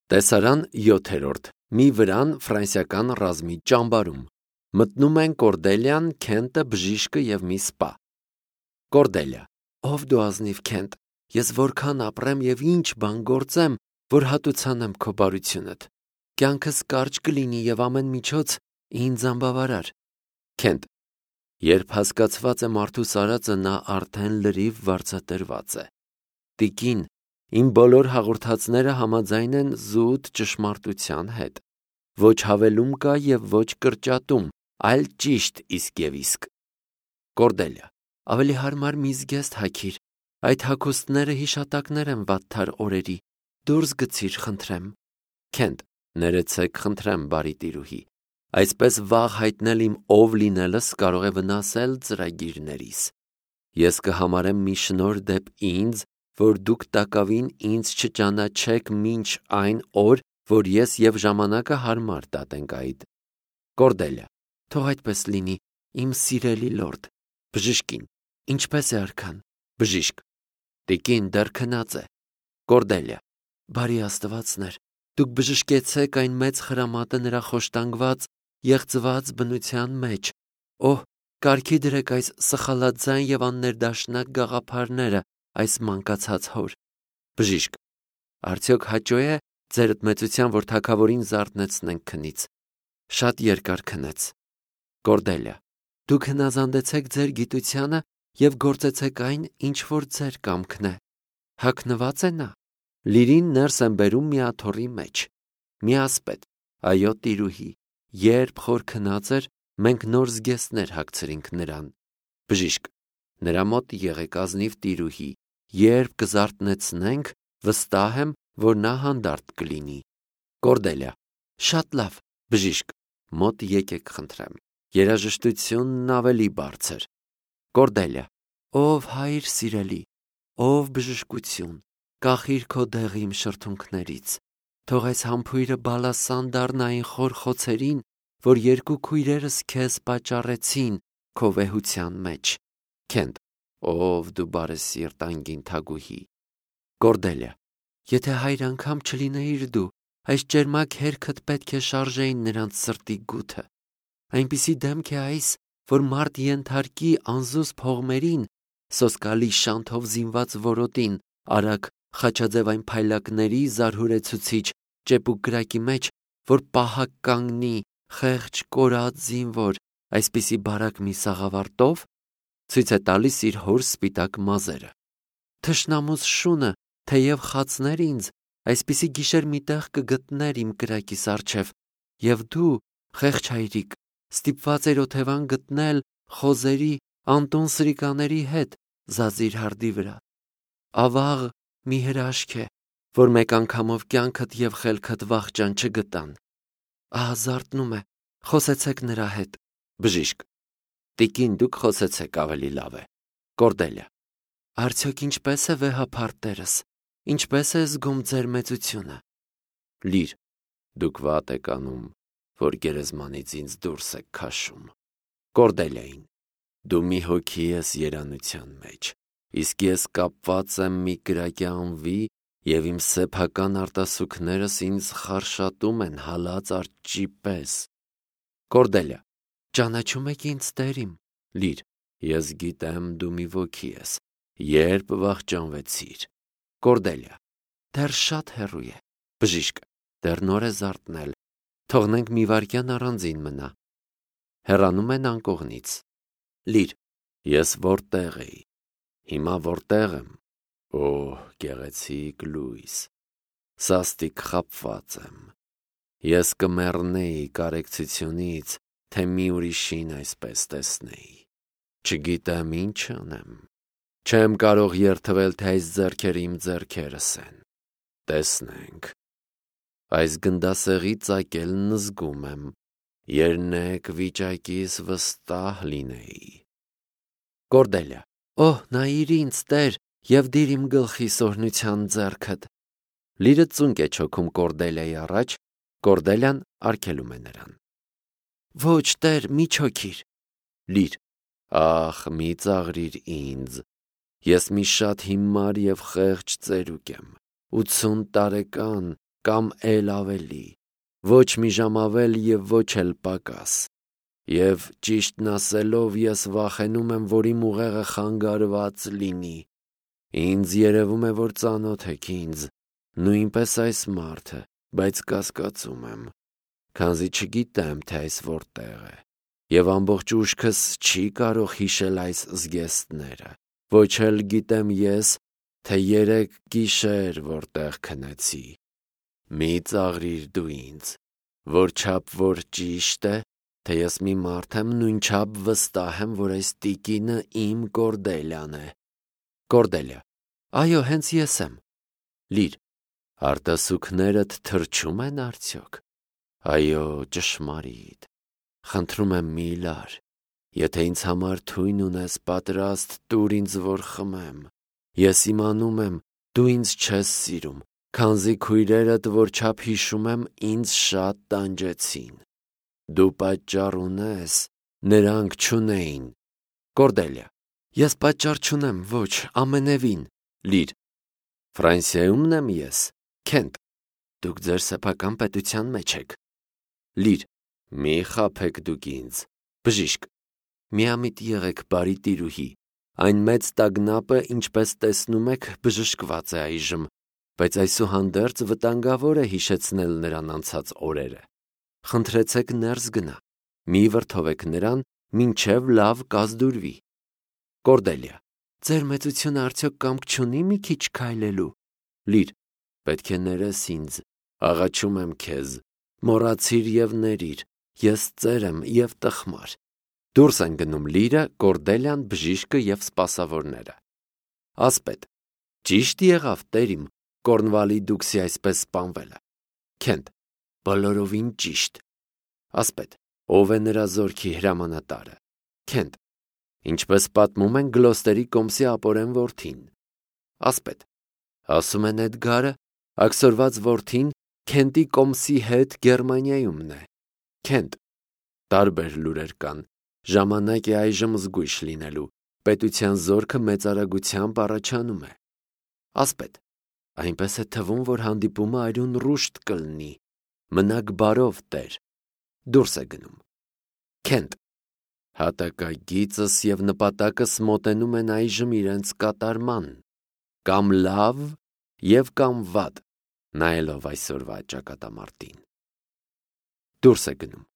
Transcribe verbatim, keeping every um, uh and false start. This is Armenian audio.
Տեսարան յոթերորդ. Մի վրան ֆրանսիական ռազմի ճամբարում։ Մտնում են Կորդելիան, Քենտը, բժիշկը և մի սպա։ Կորդելիա. Ով դու ազնիվ Քենտ, ես որքան ապրեմ և ինչ բան գործեմ, որ հատուցանեմ քո բարությունդ։ Կյանքս կարճ կլինի և ամեն միջոց ինձ անբավարար։ Քենտ. Երբ հասկացված է մարդուս արածը, նա արդեն լրիվ վարձատրված է։ Տիկին, իմ բոլոր հաղորդածները համաձայն են զուտ ճշմարտության հետ։ Ոչ հավելում կա և ոչ կրճատում, այլ ճիշտ իսկ և իսկ։ Կորդելիա. Ավելի հարմար մի զգեստ հագիր, այդ հագուստները հիշատակներ են վատթար օրերի, դուրս գցիր, խնդրեմ։ Քենտ. Ներեցեք, խնդրեմ, բարի տիրուհի, այսպես վաղ հայտնել իմ ով լինելս կարող է վնասել ծրագիրներիս։ Ես կհամարեմ մի շնորհ դեպ ինձ, որ դուք տակավին ինձ չճանաչեք մինչ այն օր, որ ես և ժամանակը հարմար դատենք այդ։ Կորդելիա. Թող այդպես լինի, իմ սիրելի լորդ։ Բժշկին. Ինչպե՞ս է արքան։ Բժիշկ. Տիկին դեռ քնած է։ Կորդելիա. Բարի Աստվածներ, դուք բժշկեցեք այն մեծ խրամատը նրա խոշտանգված, եղծված բնության մեջ։ Օհ, կարգի դրեք այս սխալաձայն և աններդաշնակ գաղափարները այս մանկացած հոր։ Բժիշկ. Արդյոք հաճո՞ է ձերդ մեծության, որ թագավորին զարթնեցնենք քնից։ Շատ երկար քնեց։ Կորդելիա. Դուք հնազանդեցեք ձեր գիտությանը և գործեցեք այն, ինչ որ ձեր կամքն է։ Հագնված է նա։ Լիրին ներս են բերում մի աթոռի մեջ։ Մի ասպետ. Այո, տիրուհի, երբ խոր քնած էր, մենք նոր զգեստներ հագցրինք նրան։ Բժիշկ. Նրա մոտ եղեք ազնիվ տիրուհի, երբ կզարթնեցնենք, վստահ եմ, որ նա հանդարտ կլինի։ Կորդելիա. Շատ լավ։ Բժիշկ. Մոտ եկեք, խնդրեմ, երաժշտությունն ավելի բարձր։ Կորդելիա. Ով հայր սիրելի, ով բժշկություն, կախիր քո դեղի իմ շրթունքներից, թող այս համբույրը բալասան դառնա այն խոր խոցերին, որ երկու քույրերս քեզ պատճառեցին քո վեհության մեջ։ Քենտ. Ով դու բարեսիրտ անգին թագուհի։ Կորդելիա. Եթե հայր անգամ չլինեիր դու, այս ճերմակ հերքդ պետք է շարժեին նրանց սրտի գութը։ Այնպիսի դեմք է այս, որ մարդ ենթարկի անզուզ փողմերին, սոսկալի շանթով զինված որոտին, արագ խաչաձև այն փայլակների զարհուրեցուցիչ ճեպուկ կրակի մեջ, որ պահակ կանգնի, խեղճ կորած զինվոր, այսպիսի բարակ մի սաղավարտով ցույց է տալիս իր հոր սպիտակ մազերը։ Թշնամուս շունը, թեև խացներ ինձ, այսպիսի գիշեր մի տեղ կգտներ իմ կրակիս առջև, և դու, խեղճ հայրիկ, ստիպված էր օթևան գտնել խոզերի, անտուն սրիկաների հետ զազիր հարդի վրա։ Ավաղ մի հրաշք է, որ մեկ անգամով կյանքդ և խելքդ վախճան չգտան։ Ահա զարթնում է, խոսեցեք նրա հետ։ Բժիշկ. Տիկին, դուք խոսեցեք, ավելի լավ է։ Կորդելիա. Արդյոք ինչպես է վեհափառ տերս, ինչպես է զգում ձեր մեծությունը։ Լիր. Դուք վատ եք անում, որ գերեզմանից ինձ դուրս եք քաշում։ Կորդելիային. Դու մի հոգի ես երանության մեջ, իսկ ես կապված եմ մի կրակի անվի, և իմ սեփական արտասուքներս ինձ խարշատում են հալած արջի պես։ Կորդելիա. Ճանաչում եք ինձ, տեր իմ։ Լիր. Ես գիտեմ դու մի ոգի ես, երբ վախճանվեցիր։ Կորդելիա. Դեռ շատ հեռու է։ Բժիշկ. Դեռ նոր է զարթնել, թողնենք մի վայրկյան առանձին մնա։ Հեռանում են անկողնից։ Լիր. Ես որտեղ էի, հիմա որտեղ եմ։ Օհ, գեղեցիկ լույս, սաստիկ խաբված եմ։ Ես կմեռնեի կարեկցությունից, թե մի ուրիշին այսպես տեսնեի։ Չգիտեմ ինչ անեմ։ Չեմ կարող երդվել, թե այս ձեռքերը իմ ձեռքերս են։ Տեսնենք։ Այս գնդասեղի ծակելն զգում եմ, երնեք վիճակիս վստահ լինեի։ Կորդելիա. Օհ, նայիր ինձ, տեր, և դիր իմ գլխիս օրհնության ձեռքդ։ Լիրը ծունկ է չոքում Կորդելիայի առաջ, Կորդելիան արգելում է նրան։ Ոչ, տեր, մի չոքիր։ Լիր. Ախ, մի ծաղրիր ինձ, ես մի շատ հիմար և խեղճ ծերուկ եմ, ութսուն տարեկան, կամ էլ ավելի, ոչ մի ժամ ավել և ոչ էլ պակաս, և ճիշտն ասելով ես վախենում եմ, որ իմ ուղեղը խանգարված լինի, ինձ երևում է, որ ծանոթ եք ինձ, նույնպես այս մարդը, բայց կասկածում եմ, քանզի չգիտեմ, թե այս որտեղ է, և ամբողջ ուշքս չի կարող հիշել այս զգեստները, ոչ էլ գիտեմ ես, թե երեկ գիշեր որտեղ քնեցի, մի ծաղրիր դու ինձ, որչափ որ ճիշտ է, թե ես մի մարդ եմ, նույնչափ վստահ եմ, որ այս տիկինը իմ Կորդելիան է, Կորդելիա, այո, հենց ես եմ, Լիր, արտասուքներդ թրջում են արդյոք, այո, ճշմարիտ, խնդրում եմ մի լար, եթե ինձ համար թույն ունես պատրաստ տուր ինձ, որ խմեմ, ես իմանում եմ, դու ինձ չես սիրում, քանզի քույրերդ, որչափ հիշում եմ, ինձ շատ տանջեցին, դու պատճառ ունես, նրանք չունեին, Կորդելիա, ես պատճառ չունեմ, ոչ, ամենևին, Լիր, Ֆրանսիայումն եմ ես, Քենտ, դուք ձեր սեփական պետության մեջ եք, Լիր, մի խաբեք դուք ինձ, Բժիշկ, միամիտ եղեք բարի տիրուհի, այն մեծ տագնապը, ինչպես տեսնում եք, բժշկված է այժմ, բայց այսուհանդերձ վտանգավոր է հիշեցնել նրան անցած օրերը, խնդրեցեք ներս գնա, մի վրդովեք նրան, մինչև լավ կազդուրվի, Կորդելիա, ձեր մեծությունը արդյոք կամք չունի մի քիչ քայլելու, Լիր, պետք է ներես ինձ, աղաչում եմ քեզ, մոռացիր և ներիր, ես ծեր եմ և տխմար, դուրս են գնում Լիրը, Կորդելիան, բժիշկը և սպասավորները, ասպետ, ճիշտ եղավ տերիմ, Կորնվալի դուքսի այսպես սպանվելը, Քենտ, բոլորովին ճիշտ, ասպետ, ով է նրա զորքի հրամանատարը, Քենտ, ինչպես պատմում են Գլոստերի կոմսի ապորեն որդին, ասպետ, ասում են Էդգարը, աքսորված որդին Քենտի կոմսի հետ Գերմանիայումն է, Քենտ, տարբեր լուրեր կան, ժամանակ է այժմ զգույշ լինելու, պետության զորքը մեծ արագությամբ առաջանում է, ասպետ, այնպես է թվում, որ հանդիպումը այրուն ռուշտ կլինի, մնաք բարով տեր, դուրս է գնում, Քենտ, հատակագիծս և նպատակս մոտենում են այժմ իրենց կատարման, կամ լավ և կամ վատ, նայելով այսօրվա ճակատամարտին, դուրս է գնում,